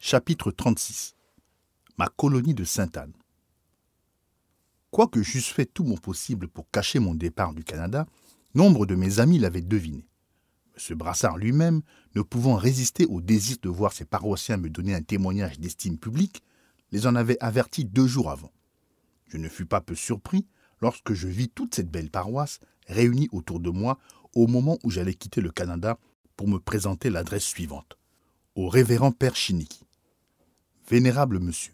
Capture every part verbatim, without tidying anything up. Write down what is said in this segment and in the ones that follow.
Chapitre trente-six. Ma colonie de Sainte-Anne. Quoique j'eusse fait tout mon possible pour cacher mon départ du Canada, nombre de mes amis l'avaient deviné. M. Brassard lui-même, ne pouvant résister au désir de voir ses paroissiens me donner un témoignage d'estime publique, les en avait avertis deux jours avant. Je ne fus pas peu surpris lorsque je vis toute cette belle paroisse réunie autour de moi au moment où j'allais quitter le Canada pour me présenter l'adresse suivante. Au révérend Père Chiniki. Vénérable monsieur,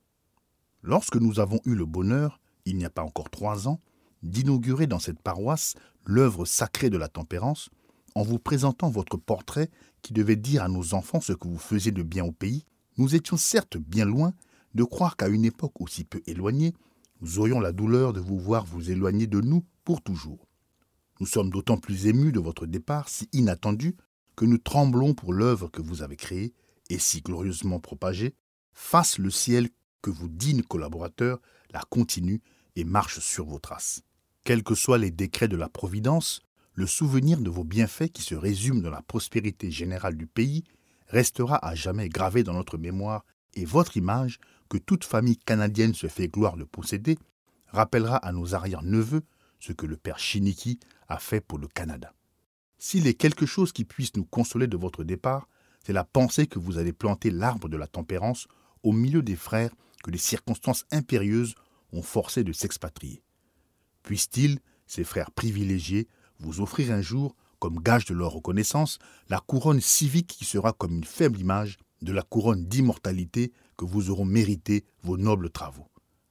lorsque nous avons eu le bonheur, il n'y a pas encore trois ans, d'inaugurer dans cette paroisse l'œuvre sacrée de la tempérance, en vous présentant votre portrait qui devait dire à nos enfants ce que vous faisiez de bien au pays, nous étions certes bien loin de croire qu'à une époque aussi peu éloignée, nous aurions la douleur de vous voir vous éloigner de nous pour toujours. Nous sommes d'autant plus émus de votre départ si inattendu que nous tremblons pour l'œuvre que vous avez créée et si glorieusement propagée. Fasse le ciel que vos dignes collaborateurs la continuent et marchent sur vos traces. Quels que soient les décrets de la Providence, le souvenir de vos bienfaits qui se résument dans la prospérité générale du pays restera à jamais gravé dans notre mémoire et votre image, que toute famille canadienne se fait gloire de posséder, rappellera à nos arrière-neveux ce que le père Chiniki a fait pour le Canada. S'il est quelque chose qui puisse nous consoler de votre départ, c'est la pensée que vous allez planter l'arbre de la tempérance au milieu des frères que les circonstances impérieuses ont forcé de s'expatrier. Puissent-ils, ces frères privilégiés, vous offrir un jour, comme gage de leur reconnaissance, la couronne civique qui sera comme une faible image de la couronne d'immortalité que vous auront mérité vos nobles travaux.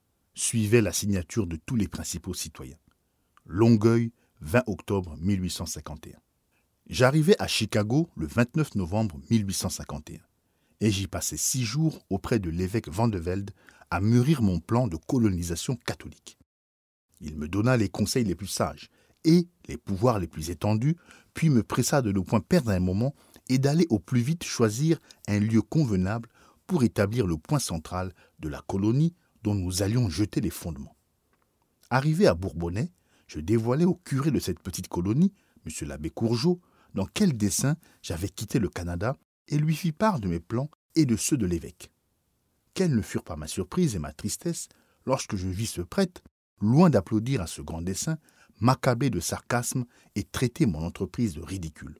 Suivez la signature de tous les principaux citoyens. Longueuil, vingt octobre mille huit cent cinquante et un. J'arrivai à Chicago le vingt-neuf novembre mille huit cent cinquante et un. Et j'y passai six jours auprès de l'évêque Van de Velde à mûrir mon plan de colonisation catholique. Il me donna les conseils les plus sages et les pouvoirs les plus étendus, puis me pressa de ne point perdre un moment et d'aller au plus vite choisir un lieu convenable pour établir le point central de la colonie dont nous allions jeter les fondements. Arrivé à Bourbonnais, je dévoilai au curé de cette petite colonie, M. l'abbé Courgeot, dans quel dessein j'avais quitté le Canada et lui fit part de mes plans et de ceux de l'évêque. Quelle ne furent pas ma surprise et ma tristesse lorsque je vis ce prêtre, loin d'applaudir à ce grand dessein, m'accabler de sarcasme et traiter mon entreprise de ridicule.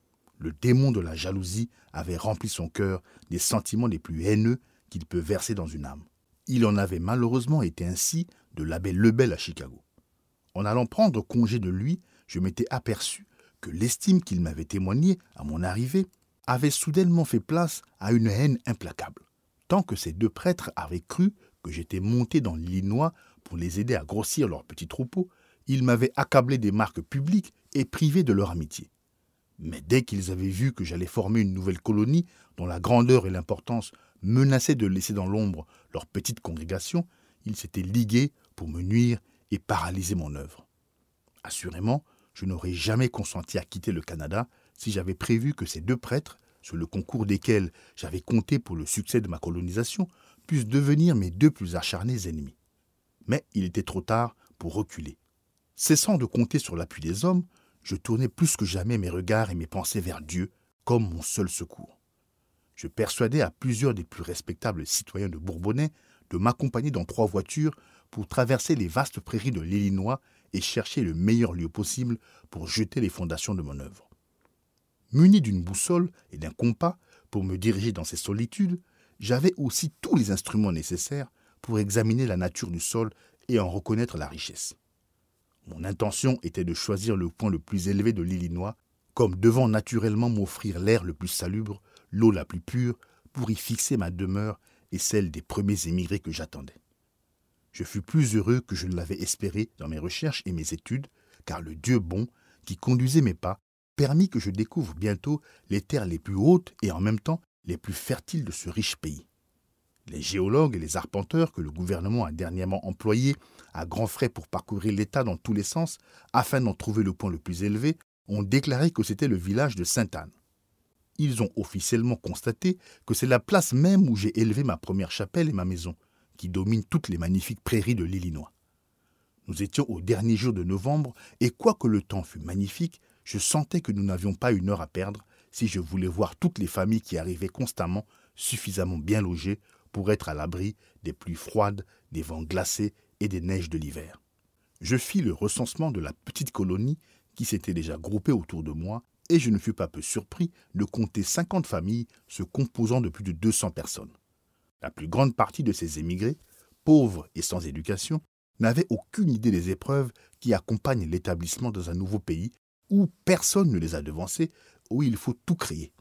Le démon de la jalousie avait rempli son cœur des sentiments les plus haineux qu'il peut verser dans une âme. Il en avait malheureusement été ainsi de l'abbé Lebel à Chicago. En allant prendre congé de lui, je m'étais aperçu que l'estime qu'il m'avait témoignée à mon arrivée avait soudainement fait place à une haine implacable, tant que ces deux prêtres avaient cru que j'étais monté dans l'Illinois pour les aider à grossir leur petit troupeau. Ils m'avaient accablé des marques publiques et privé de leur amitié. Mais dès qu'ils avaient vu que j'allais former une nouvelle colonie dont la grandeur et l'importance menaçaient de laisser dans l'ombre leur petite congrégation, ils s'étaient ligués pour me nuire et paralyser mon œuvre. Assurément, je n'aurais jamais consenti à quitter le Canada si j'avais prévu que ces deux prêtres, sur le concours desquels j'avais compté pour le succès de ma colonisation, puissent devenir mes deux plus acharnés ennemis. Mais il était trop tard pour reculer. Cessant de compter sur l'appui des hommes, je tournai plus que jamais mes regards et mes pensées vers Dieu comme mon seul secours. Je persuadai à plusieurs des plus respectables citoyens de Bourbonnais de m'accompagner dans trois voitures pour traverser les vastes prairies de l'Illinois et chercher le meilleur lieu possible pour jeter les fondations de mon œuvre. Muni d'une boussole et d'un compas pour me diriger dans ces solitudes, j'avais aussi tous les instruments nécessaires pour examiner la nature du sol et en reconnaître la richesse. Mon intention était de choisir le point le plus élevé de l'Illinois, comme devant naturellement m'offrir l'air le plus salubre, l'eau la plus pure, pour y fixer ma demeure et celle des premiers émigrés que j'attendais. Je fus plus heureux que je ne l'avais espéré dans mes recherches et mes études, car le Dieu bon, qui conduisait mes pas, permit que je découvre bientôt les terres les plus hautes et en même temps les plus fertiles de ce riche pays. Les géologues et les arpenteurs que le gouvernement a dernièrement employés à grands frais pour parcourir l'État dans tous les sens afin d'en trouver le point le plus élevé ont déclaré que c'était le village de Sainte-Anne. Ils ont officiellement constaté que c'est la place même où j'ai élevé ma première chapelle et ma maison, qui domine toutes les magnifiques prairies de l'Illinois. Nous étions au dernier jour de novembre et quoique le temps fût magnifique, je sentais que nous n'avions pas une heure à perdre si je voulais voir toutes les familles qui arrivaient constamment suffisamment bien logés pour être à l'abri des pluies froides, des vents glacés et des neiges de l'hiver. Je fis le recensement de la petite colonie qui s'était déjà groupée autour de moi et je ne fus pas peu surpris de compter cinquante familles se composant de plus de deux cents personnes. La plus grande partie de ces émigrés, pauvres et sans éducation, n'avaient aucune idée des épreuves qui accompagnent l'établissement dans un nouveau pays où personne ne les a devancés, où il faut tout créer.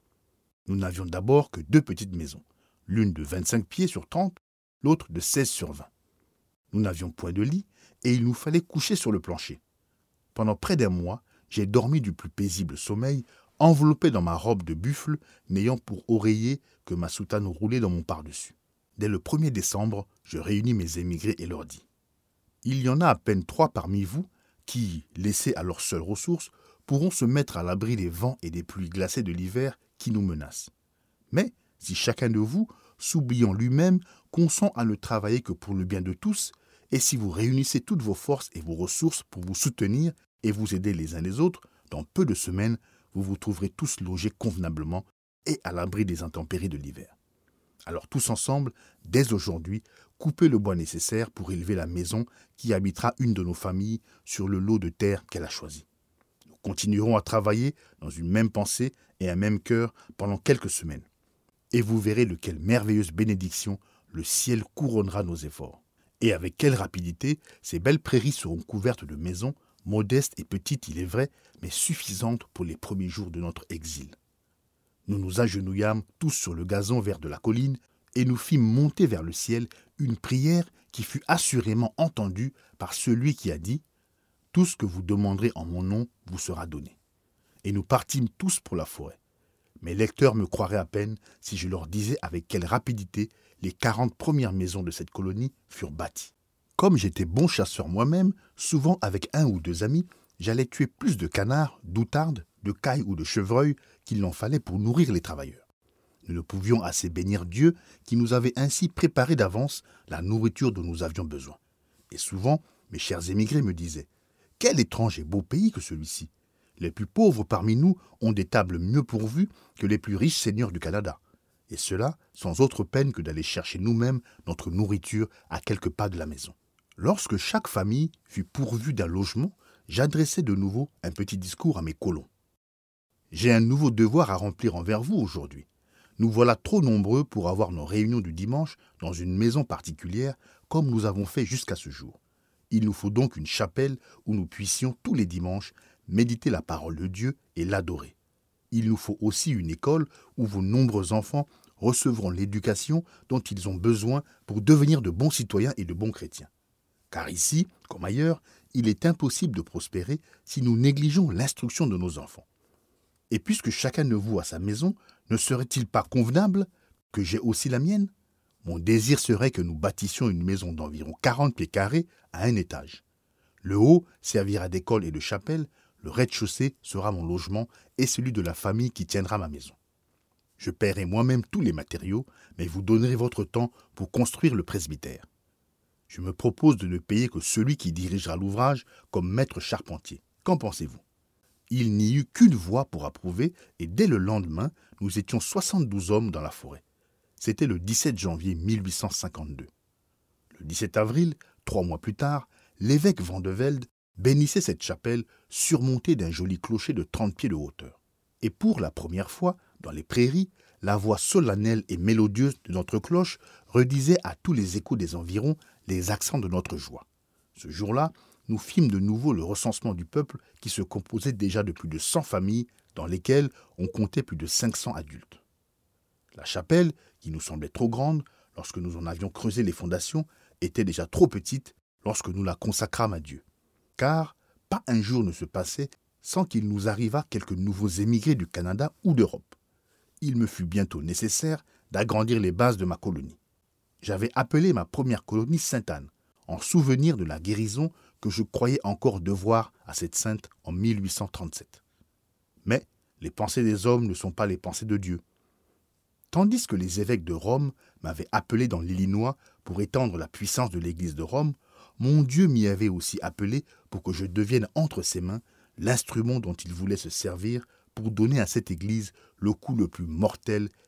Nous n'avions d'abord que deux petites maisons, l'une de vingt-cinq pieds sur trente, l'autre de seize sur vingt. Nous n'avions point de lit et il nous fallait coucher sur le plancher. Pendant près d'un mois, j'ai dormi du plus paisible sommeil, enveloppé dans ma robe de buffle, n'ayant pour oreiller que ma soutane roulée dans mon par-dessus. Dès le premier décembre, je réunis mes émigrés et leur dis « Il y en a à peine trois parmi vous qui, laissés à leurs seules ressources, pourront se mettre à l'abri des vents et des pluies glacées de l'hiver qui nous menacent. Mais si chacun de vous, s'oubliant lui-même, consent à ne travailler que pour le bien de tous, et si vous réunissez toutes vos forces et vos ressources pour vous soutenir et vous aider les uns les autres, dans peu de semaines, vous vous trouverez tous logés convenablement et à l'abri des intempéries de l'hiver. Alors tous ensemble, dès aujourd'hui, coupez le bois nécessaire pour élever la maison qui habitera une de nos familles sur le lot de terre qu'elle a choisi. Nous continuerons à travailler dans une même pensée et un même cœur pendant quelques semaines. Et vous verrez de quelle merveilleuse bénédiction le ciel couronnera nos efforts. Et avec quelle rapidité ces belles prairies seront couvertes de maisons, modestes et petites, il est vrai, mais suffisantes pour les premiers jours de notre exil. Nous nous agenouillâmes tous sur le gazon vert de la colline et nous fîmes monter vers le ciel une prière qui fut assurément entendue par celui qui a dit « Tout ce que vous demanderez en mon nom vous sera donné ». Et nous partîmes tous pour la forêt. Mes lecteurs me croiraient à peine si je leur disais avec quelle rapidité les quarante premières maisons de cette colonie furent bâties. Comme j'étais bon chasseur moi-même, souvent avec un ou deux amis, j'allais tuer plus de canards, d'outardes, de cailles ou de chevreuils qu'il n'en fallait pour nourrir les travailleurs. Nous ne pouvions assez bénir Dieu qui nous avait ainsi préparé d'avance la nourriture dont nous avions besoin. Et souvent, mes chers émigrés me disaient « Quel étrange et beau pays que celui-ci ! Les plus pauvres parmi nous ont des tables mieux pourvues que les plus riches seigneurs du Canada. Et cela sans autre peine que d'aller chercher nous-mêmes notre nourriture à quelques pas de la maison. » Lorsque chaque famille fut pourvue d'un logement, j'adressai de nouveau un petit discours à mes colons. « J'ai un nouveau devoir à remplir envers vous aujourd'hui. Nous voilà trop nombreux pour avoir nos réunions du dimanche dans une maison particulière comme nous avons fait jusqu'à ce jour. Il nous faut donc une chapelle où nous puissions tous les dimanches méditer la parole de Dieu et l'adorer. Il nous faut aussi une école où vos nombreux enfants recevront l'éducation dont ils ont besoin pour devenir de bons citoyens et de bons chrétiens. Car ici, comme ailleurs, il est impossible de prospérer si nous négligeons l'instruction de nos enfants. Et puisque chacun de vous a sa maison, ne serait-il pas convenable que j'ai aussi la mienne ? Mon désir serait que nous bâtissions une maison d'environ quarante pieds carrés à un étage. Le haut servira d'école et de chapelle, le rez-de-chaussée sera mon logement et celui de la famille qui tiendra ma maison. Je paierai moi-même tous les matériaux, mais vous donnerez votre temps pour construire le presbytère. Je me propose de ne payer que celui qui dirigera l'ouvrage comme maître charpentier. Qu'en pensez-vous ? Il n'y eut qu'une voix pour approuver et dès le lendemain, nous étions soixante-douze hommes dans la forêt. C'était le dix-sept janvier mille huit cent cinquante-deux. Le dix-sept avril, trois mois plus tard, l'évêque Van de Velde bénissait cette chapelle surmontée d'un joli clocher de trente pieds de hauteur. Et pour la première fois, dans les prairies, la voix solennelle et mélodieuse de notre cloche redisait à tous les échos des environs les accents de notre joie. Ce jour-là, nous fîmes de nouveau le recensement du peuple qui se composait déjà de plus de cent familles dans lesquelles on comptait plus de cinq cents adultes. La chapelle, qui nous semblait trop grande lorsque nous en avions creusé les fondations, était déjà trop petite lorsque nous la consacrâmes à Dieu. Car pas un jour ne se passait sans qu'il nous arrivât quelques nouveaux émigrés du Canada ou d'Europe. Il me fut bientôt nécessaire d'agrandir les bases de ma colonie. J'avais appelé ma première colonie Sainte-Anne, en souvenir de la guérison que je croyais encore devoir à cette sainte en mille huit cent trente-sept. Mais les pensées des hommes ne sont pas les pensées de Dieu. Tandis que les évêques de Rome m'avaient appelé dans l'Illinois pour étendre la puissance de l'Église de Rome, mon Dieu m'y avait aussi appelé pour que je devienne entre ses mains l'instrument dont il voulait se servir pour donner à cette Église le coup le plus mortel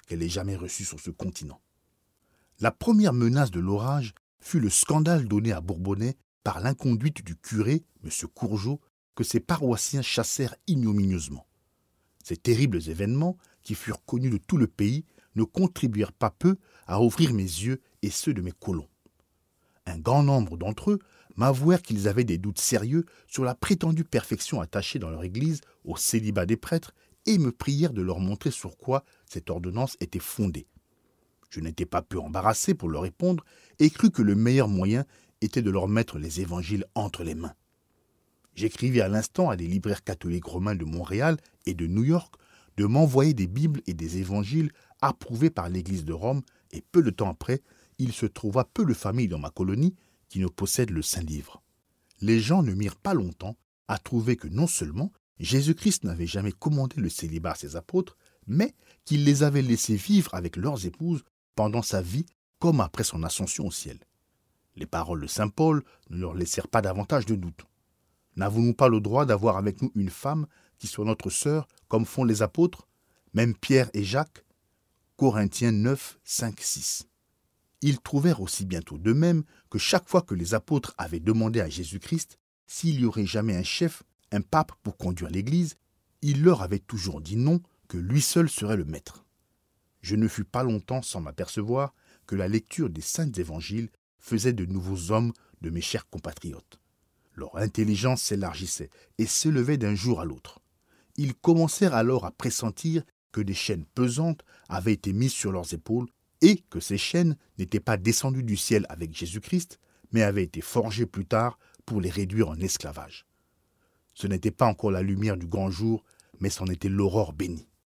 qu'elle ait jamais reçue sur ce continent. La première menace de l'orage fut le scandale donné à Bourbonnais par l'inconduite du curé, M. Courgeot, que ses paroissiens chassèrent ignominieusement. Ces terribles événements, qui furent connus de tout le pays, ne contribuèrent pas peu à ouvrir mes yeux et ceux de mes colons. Un grand nombre d'entre eux m'avouèrent qu'ils avaient des doutes sérieux sur la prétendue perfection attachée dans leur Église au célibat des prêtres et me prièrent de leur montrer sur quoi cette ordonnance était fondée. Je n'étais pas peu embarrassé pour leur répondre et crus que le meilleur moyen était de leur mettre les évangiles entre les mains. J'écrivis à l'instant à des libraires catholiques romains de Montréal et de New York de m'envoyer des Bibles et des évangiles approuvés par l'Église de Rome, et peu de temps après, il se trouva peu de familles dans ma colonie qui ne possèdent le Saint-Livre. Les gens ne mirent pas longtemps à trouver que non seulement Jésus-Christ n'avait jamais commandé le célibat à ses apôtres, mais qu'il les avait laissés vivre avec leurs épouses pendant sa vie comme après son ascension au ciel. Les paroles de saint Paul ne leur laissèrent pas davantage de doute. N'avons-nous pas le droit d'avoir avec nous une femme qui soit notre sœur, comme font les apôtres, même Pierre et Jacques? Corinthiens neuf, cinq, six. Ils trouvèrent aussi bientôt d'eux-mêmes que chaque fois que les apôtres avaient demandé à Jésus-Christ s'il y aurait jamais un chef, un pape pour conduire l'Église, il leur avait toujours dit non, que lui seul serait le maître. Je ne fus pas longtemps sans m'apercevoir que la lecture des saints évangiles faisait de nouveaux hommes de mes chers compatriotes. Leur intelligence s'élargissait et s'élevait d'un jour à l'autre. Ils commencèrent alors à pressentir que des chaînes pesantes avaient été mises sur leurs épaules et que ces chaînes n'étaient pas descendues du ciel avec Jésus-Christ, mais avaient été forgées plus tard pour les réduire en esclavage. Ce n'était pas encore la lumière du grand jour, mais c'en était l'aurore bénie.